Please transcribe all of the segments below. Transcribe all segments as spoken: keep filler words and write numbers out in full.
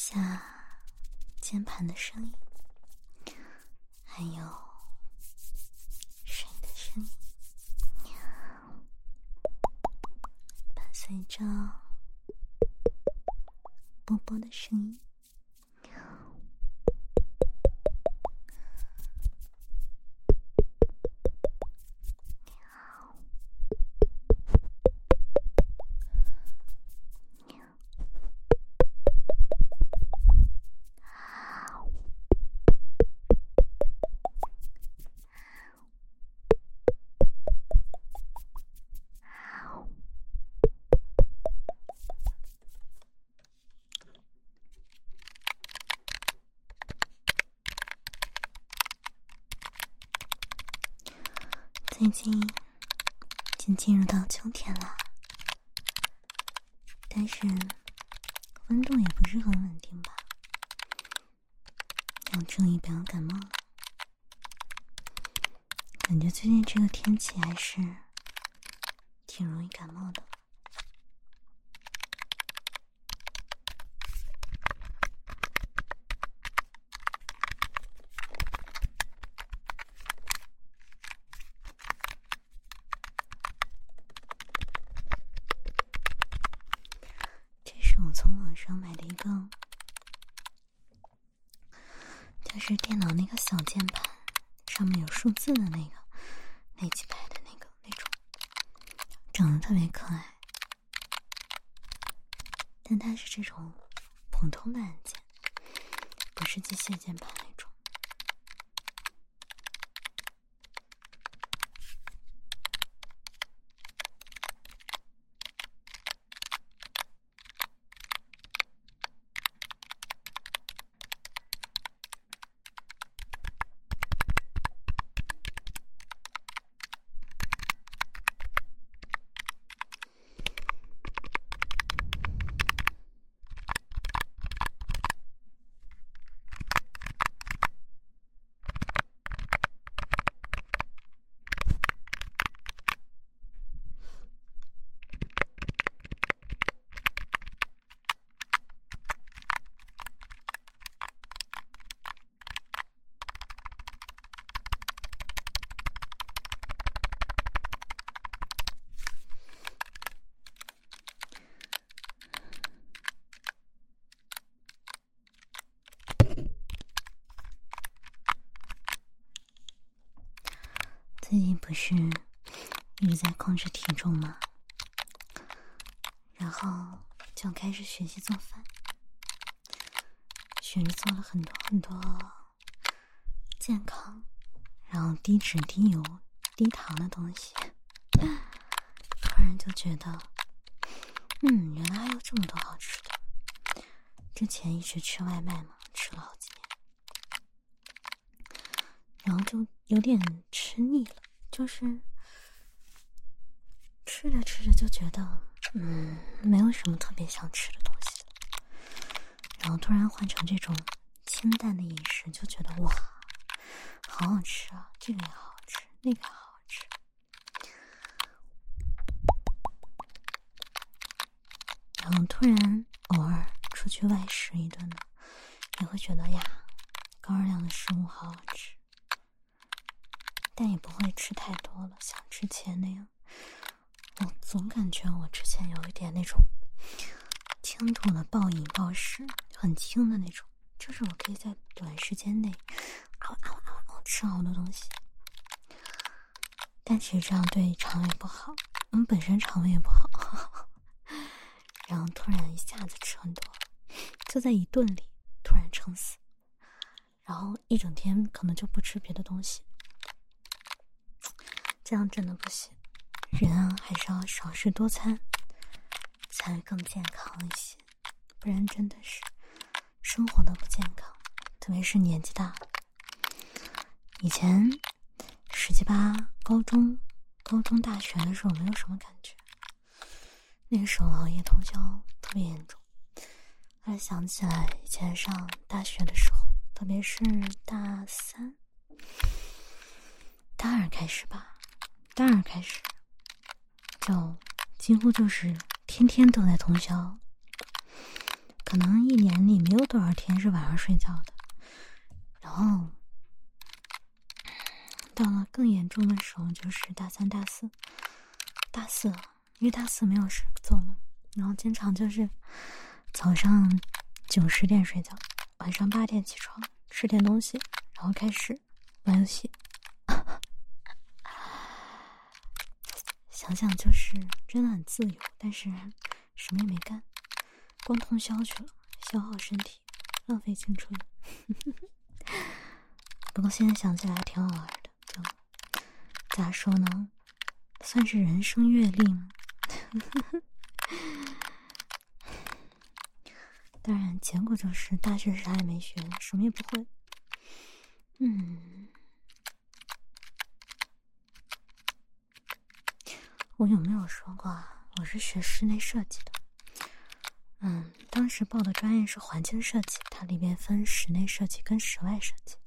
下键盘的声音，还有水的声音，伴随着波波的声音。最近已经进入到秋天了，但是温度也不是很稳定吧，要注意不要感冒。感觉最近这个天气还是挺容易感冒的。我从网上买的一个，就是电脑那个小键盘，上面有数字的那个，那几排的那个那种，长得特别可爱。但它是这种普通的按键，不是机械键盘那种。最近不是一直在控制体重吗？然后就开始学习做饭，学着做了很多很多健康，然后低脂低油低糖的东西。突然就觉得嗯，原来还有这么多好吃的。之前一直吃外卖嘛，吃了好几年，然后就有点吃腻了，就是吃着吃着就觉得嗯，没有什么特别想吃的东西，然后突然换成这种清淡的饮食，就觉得哇，好好吃啊，这个也好好吃，那个也好好吃。然后突然偶尔出去外食一顿呢，也会觉得呀，高热量的食物好好吃，但也不会吃太多了，像之前那样。我总感觉我之前有一点那种轻度的暴饮暴食，很轻的那种，就是我可以在短时间内嗷嗷嗷嗷吃好多东西，但其实这样对肠胃不好，我们本身肠胃也不好。然后突然一下子吃很多，就在一顿里突然撑死，然后一整天可能就不吃别的东西，这样真的不行。人啊，还是要少食多餐，才会更健康一些，不然真的是生活的不健康，特别是年纪大了。以前十七八高中高中大学的时候没有什么感觉，那个时候熬夜通宵特别严重。后来想起来以前上大学的时候，特别是大三大二开始吧，大二开始就几乎就是天天都在通宵， 可能一年里没有多少天是晚上睡觉的。然后到了更严重的时候，就是大三、大四、大四了，因为大四没有事做嘛，然后经常就是早上九十点睡觉，晚上八点起床，吃点东西，然后开始玩游戏。想想就是真的很自由，但是什么也没干，光通宵去了，消耗身体，浪费青春。不过现在想起来挺好玩的，就咋说呢，算是人生阅历嘛。当然结果就是大学啥也没学，什么也不会。嗯，我有没有说过啊？我是学室内设计的。嗯，当时报的专业是环境设计，它里面分室内设计跟室外设计。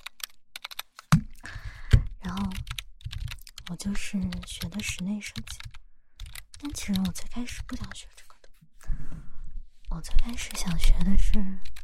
然后我就是学的室内设计，但其实我最开始不想学这个的。我最开始想学的是，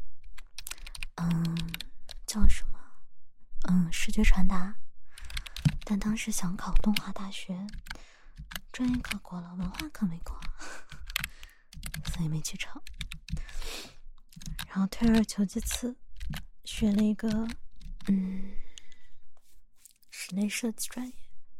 嗯，叫什么？嗯，视觉传达。但当时想考动画大学，专业考过了，文化课没过，所以没去成。然后退而求其次，学了一个嗯室内设计专业。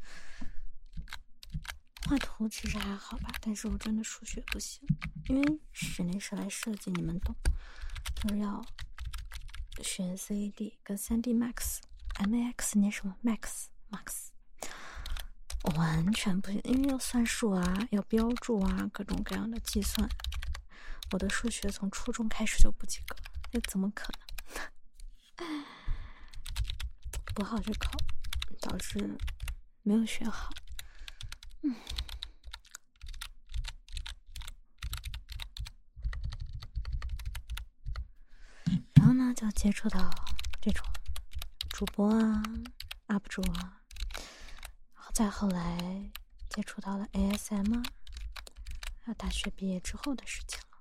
画图其实还好吧，但是我真的数学不行，因为室内室外设计你们懂，就是要学 C A D 跟 三 D Max。M A X 念什么 Max Max， 我完全不行，因为要算数啊，要标注啊，各种各样的计算。我的数学从初中开始就不及格，这怎么可能？不好就考，导致没有学好。嗯，然后呢，就接触到这种主播啊、U P 主啊，然后再后来接触到了 A S M 啊，还有大学毕业之后的事情了。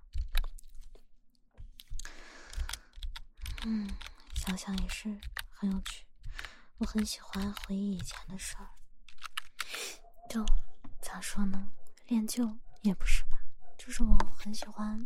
嗯，想想也是很有趣，我很喜欢回忆以前的事儿。就咋说呢，恋旧也不是吧，就是我很喜欢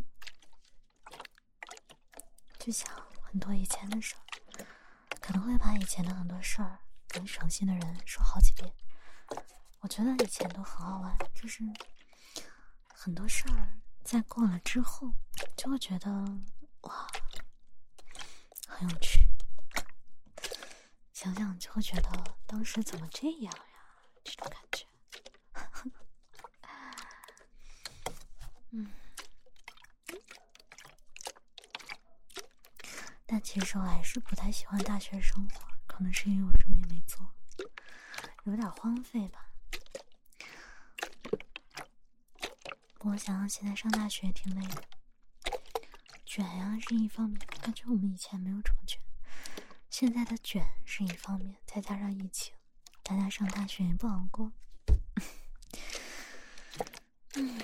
去想很多以前的事儿，可能会把以前的很多事儿跟伤心的人说好几遍。我觉得以前都很好玩，就是很多事儿在过了之后就会觉得哇很有趣，想想就会觉得当时怎么这样呀，这种感觉。嗯，但其实我还是不太喜欢大学生活，可能是因为我什么也没做，有点荒废吧。不过想想现在上大学挺累的，卷呀是一方面，感觉我们以前没有这么卷，现在的卷是一方面，再加上疫情，大家上大学也不好过。嗯，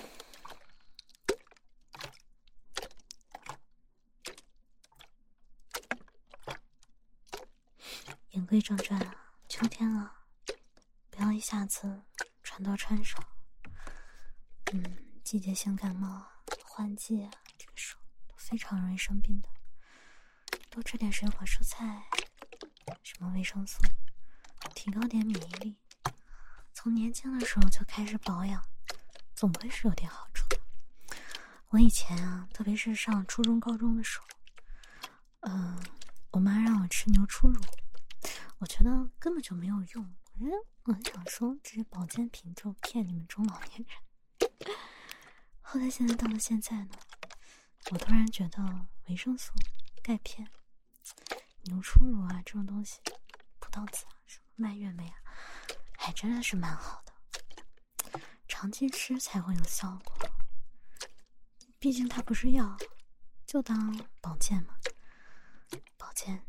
言归正传啊，秋天了，不要一下子穿多穿少。嗯，季节性感冒、换季啊，这个时候都非常容易生病的。多吃点水果蔬菜，什么维生素，提高点免疫力。从年轻的时候就开始保养，总归是有点好处的。我以前啊，特别是上初中、高中的时候，嗯、呃，我妈让我吃牛初乳，我觉得根本就没有用。我觉得我很想说，这些保健品就骗你们中老年人。后来现在到了现在呢，我突然觉得维生素、钙片、牛初乳啊这种东西，葡萄籽啊、什么蔓越莓啊，还真的是蛮好的，长期吃才会有效果。毕竟它不是药，就当保健嘛。保健，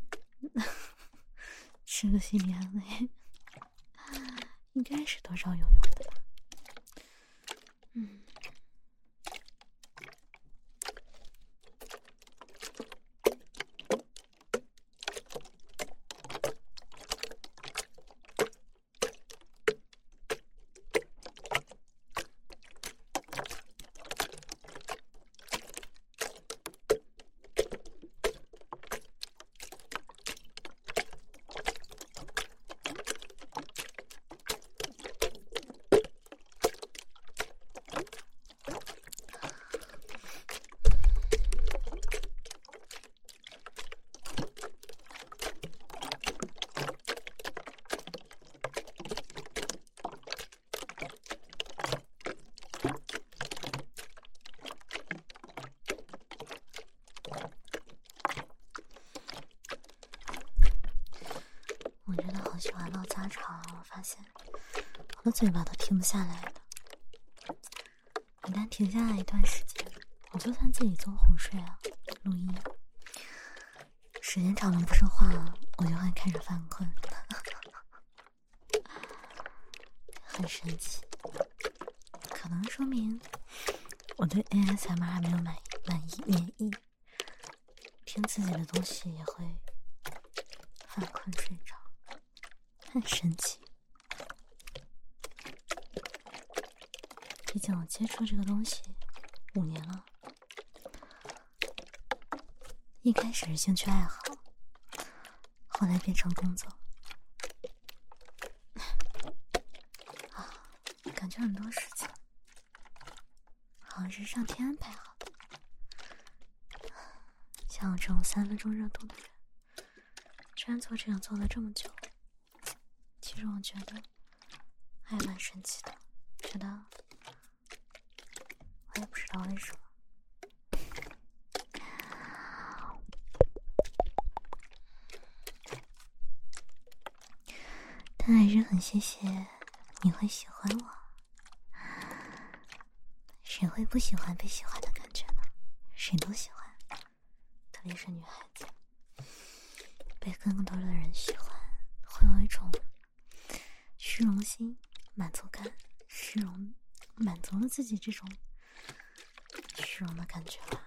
吃个心理安慰，应该是多少有用的吧。嗯。 我真的好喜欢唠家常啊！我发现我的嘴巴都停不下来的，一旦停下来一段时间，我就算自己做哄睡啊、录音，时间长了不说话，我就会开始犯困，很神奇。可能说明我对 A S M R 还没有满意满意免疫，听自己的东西也会犯困睡着，很神奇。毕竟我接触这个东西五年了，一开始是兴趣爱好，后来变成工作。啊，感觉很多事情好像是上天安排好的。像我这种三分钟热度的人，居然做这样做了这么久，其实我觉得还蛮神奇的，觉得我也不知道为什么。但还是很谢谢你会喜欢我，谁会不喜欢被喜欢的感觉呢？谁都喜欢，特别是女孩子，被更多的人喜欢，会有一种虚荣心、满足感，虚荣满足了自己这种虚荣的感觉吧。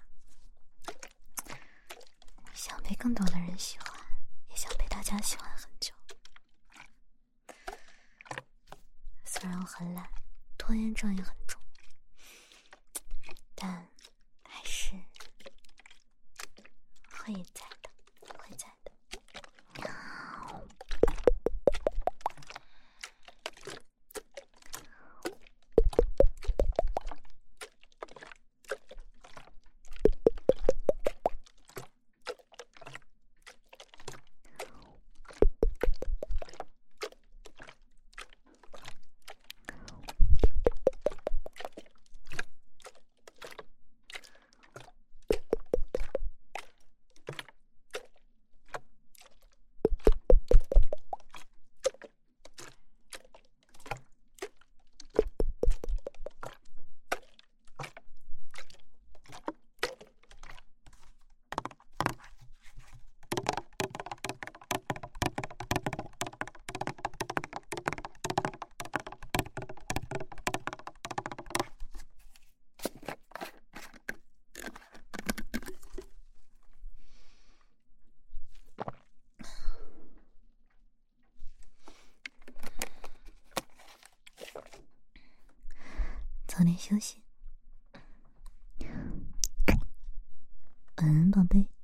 想被更多的人喜欢，也想被大家喜欢很久。虽然我很懒，拖延症也很重，但还是会在的，会在的。早点休息，晚安，宝贝。